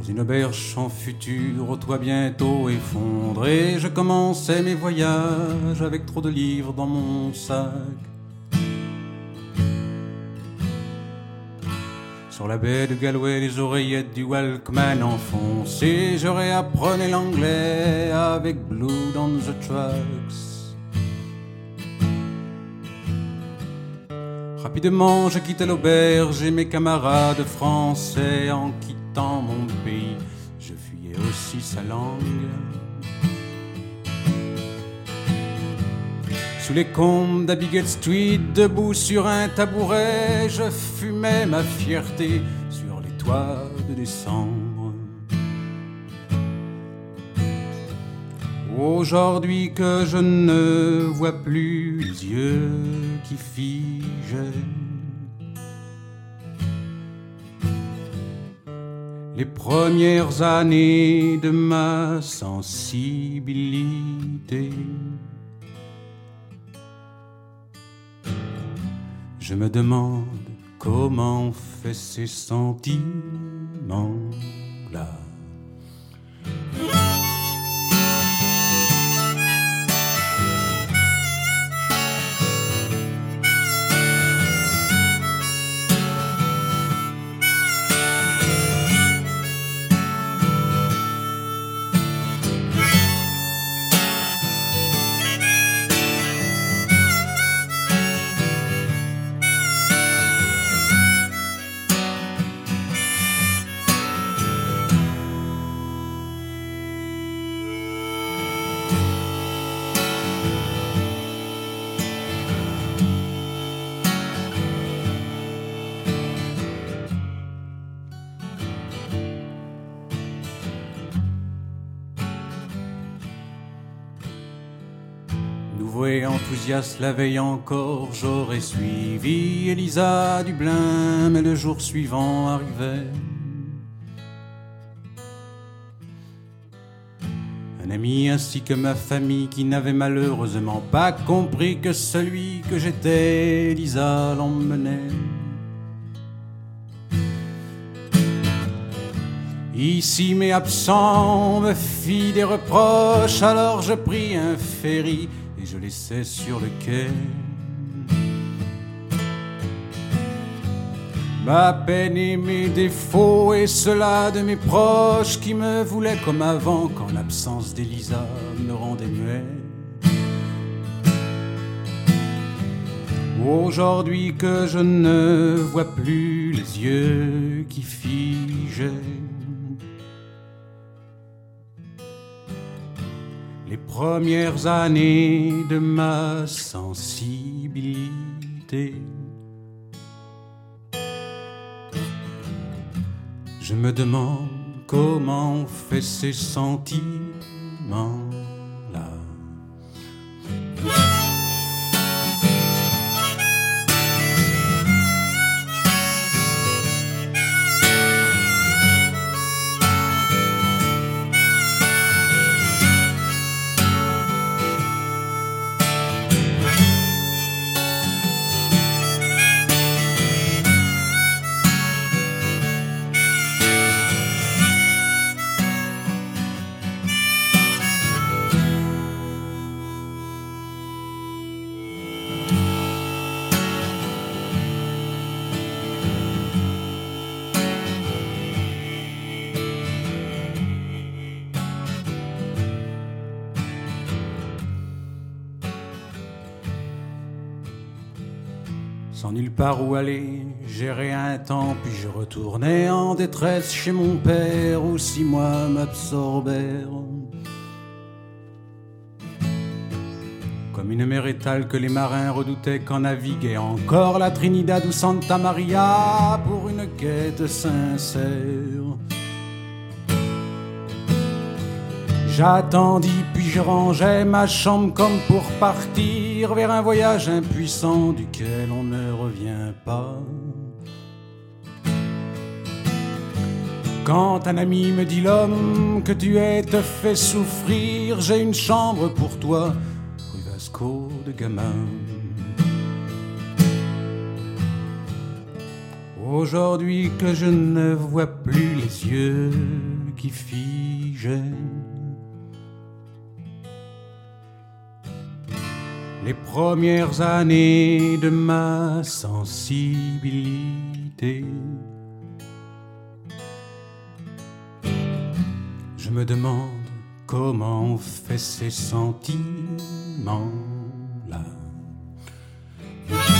une auberge en futur, au toit bientôt effondré. Je commençais mes voyages avec trop de livres dans mon sac. Sur la baie de Galway, les oreillettes du Walkman enfoncées, je réapprenais l'anglais avec Blood on the Tracks. Rapidement, je quittais l'auberge et mes camarades français. En quittant mon pays, je fuyais aussi sa langue. Sous les combes d'Abigail Street, debout sur un tabouret, je fumais ma fierté sur les toits de décembre. Aujourd'hui que je ne vois plus les yeux qui figeaient, les premières années de ma sensibilité, je me demande comment on fait ces sentiments-là. Nouveau et enthousiaste la veille encore, j'aurais suivi Elisa Dublin, mais le jour suivant arrivait. Un ami ainsi que ma famille qui n'avait malheureusement pas compris que celui que j'étais, Elisa, l'emmenait. Ici mais absent me fit des reproches, alors je pris un ferry et je laissais sur le quai ma peine et mes défauts, et cela de mes proches qui me voulaient comme avant quand l'absence d'Elisa me rendait muet. Aujourd'hui que je ne vois plus les yeux qui figeaient, les premières années de ma sensibilité, je me demande comment on fait ces sentiments-là. Sans nulle part où aller, j'errais un temps, puis je retournais en détresse chez mon père, où 6 mois m'absorbèrent. Comme une mer étale que les marins redoutaient quand naviguait encore la Trinidad ou Santa Maria pour une quête sincère. J'attendis puis je rangeais ma chambre comme pour partir vers un voyage impuissant duquel on ne revient pas. Quand un ami me dit l'homme que tu es te fait souffrir, j'ai une chambre pour toi, rue Vasco de Gama. Aujourd'hui que je ne vois plus les yeux qui figent les premières années de ma sensibilité, je me demande comment on fait ces sentiments-là.